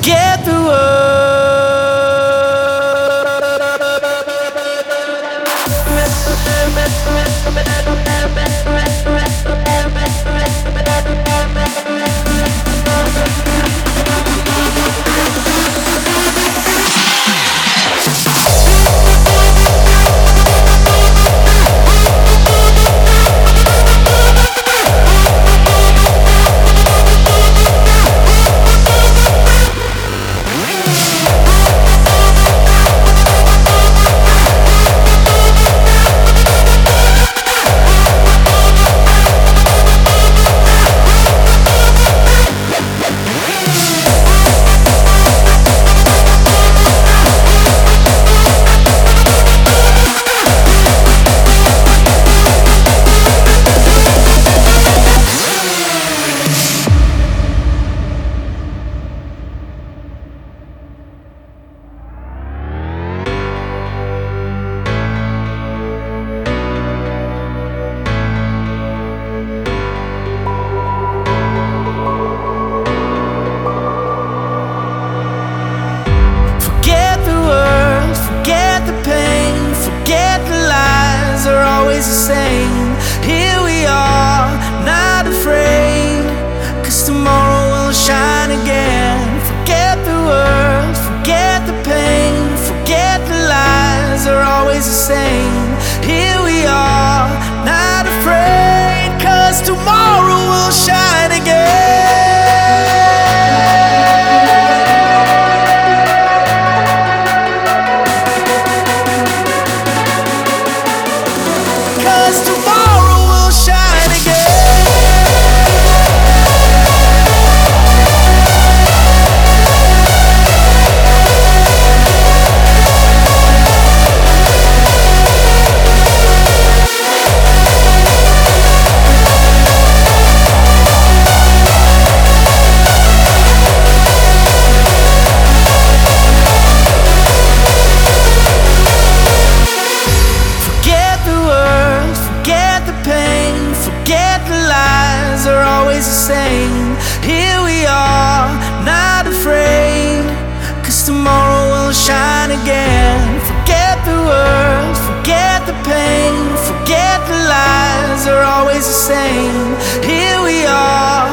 forget the world. The same. Here we are, not afraid, 'cause tomorrow will shine again. Forget the world, forget the pain, forget the lies are always the same. Here we are, not afraid, 'cause tomorrow will shine again. Here we are, not afraid, 'cause tomorrow will shine again. Forget the world, forget the pain, forget the lies are always the same. Here we are,